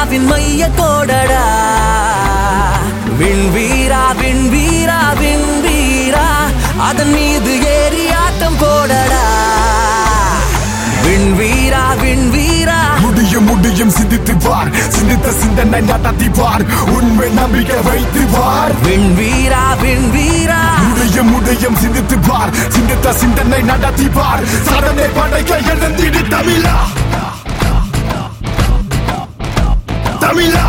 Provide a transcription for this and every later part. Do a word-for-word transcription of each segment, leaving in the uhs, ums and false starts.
சாவின் மைய கோடடா விண்வீரா விண்வீரா விண்வீரா அதன் மீது ஏறி ஆட்டம் போடடா விண்வீரா விண்வீரா முடியும் முடியும் சிந்தித்து பார் சிந்தித்த சிந்தனை நடத்தி பார் உண்மை நம்பிக்கை வைத்து பார் விண்வீரா விண்வீரா முடியும் முடியும் சிந்தித்து பார் சிந்தித்த சிந்தனை நடத்தி பார் சாதனை படைக்க எழுந்திடு தமிழா தமிழா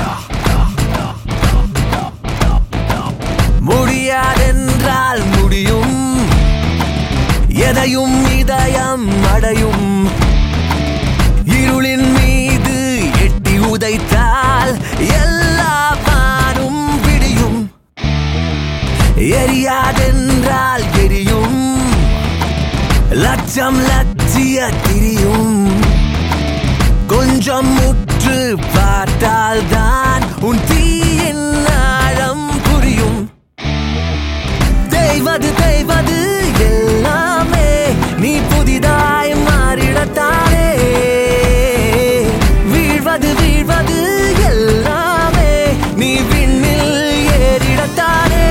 முடியாதென்றால் முடியும் எதையும் இதயம் அடையும் இருளின் மீது எட்டி உதைத்தால் எல்லா வானும் விடியும் எரியாதென்றால் எரியும் லட்சம் லட்சிய திரியும் கொஞ்சம் முற்று பார்த்தால் தான் உன் தீயின் ஆழம் புரியும் தேய்வது தேய்வது எல்லாமே நீ புதிதாய் மாறிடத்தானே வீழ்வது வீழ்வது எல்லாமே நீ விண்ணில் ஏறிடத்தானே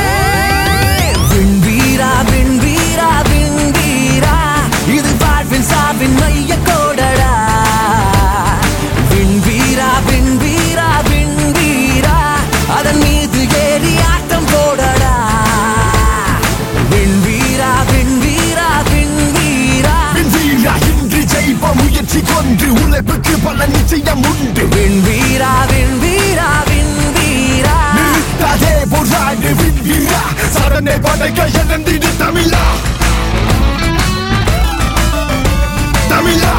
விண்வீரா விண்வீரா விண்வீரா இது வாழ்வின் சாவின் மைய கோடடா விண்வீரா விண்வீரா விண்வீரா அதன் மீது ஏறி ஆட்டம் போடடா விண்வீரா விண்வீரா விண்வீரா விண்வீரா இன்று ஜெயிப்ப முயற்சி கொன்று உழைப்புக்கு பல நிச்சயம் உண்டு விண்வீரா விண்வீரா விண்வீரா நிறுத்தாதே போராடு விண்வீரா சாதனை படைக்க எழுந்திடு தமிழா தமிழா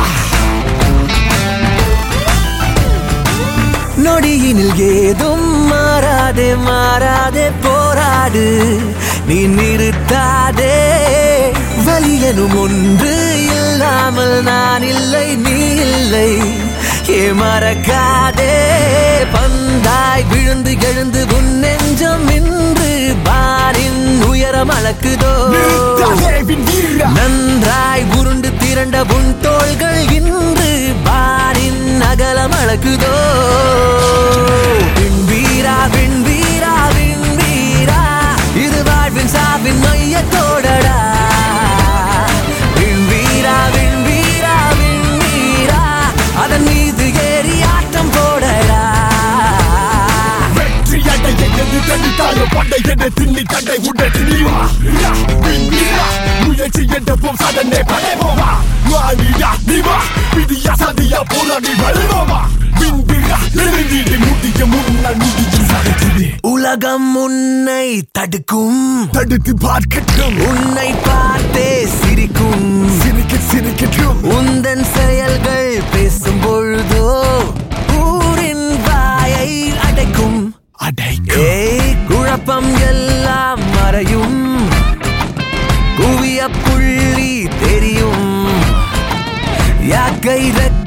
நொடியினில் ஏதும் மாறாதே மாறாதே போராடு நீ நிறுத்தாதே வலி எனும் ஒன்று இல்லாமல் நான் இல்லை நீ இல்லை ஏ மறக்காதே பந்தாய் விழுந்து எழுந்து உன் நெஞ்சம் இன்று பாரின் உயரம் அளக்குதோ நன்றாய் உருண்டு திரண்ட உன் தோள்கள் இன்று பாரின் அகலம் அளக்குதோ விண்வீரா விண்வீரா விண்வீரா இது வாழ்வின் சாவின் மைய கோடடா விண்வீரா விண்வீரா விண்வீரா அதன் மீது ஏறி ஆட்டம் போடடா வெற்றி அடைய எது தனித்தாலும் படை என திண்ணி தடை உடனடிவா விண்வீரா முயற்சி என்ற போம் சாதனை படைவோமா வாணியா நீவா விதியா சதியா போராடி வருவோமா விண்வீரா எழுந்திடு முடிய முன்னால் முடியும் சாதிக்குது உலகம் உன்னை தடுக்கும் தடுத்து பார்க்கட்டும் உன்னை பார்த்தே சிரிக்கும் சிரிக்க சிரிக்கட்டும் உந்தன் செயல்கள் பேசும் பொழுதோ ஊரின் வாயை அடைக்கும் அடைக்கும் ஏய் குழப்பம் எல்லாம் மறையும் குவிய புள்ளி தெரியும் யாக்கை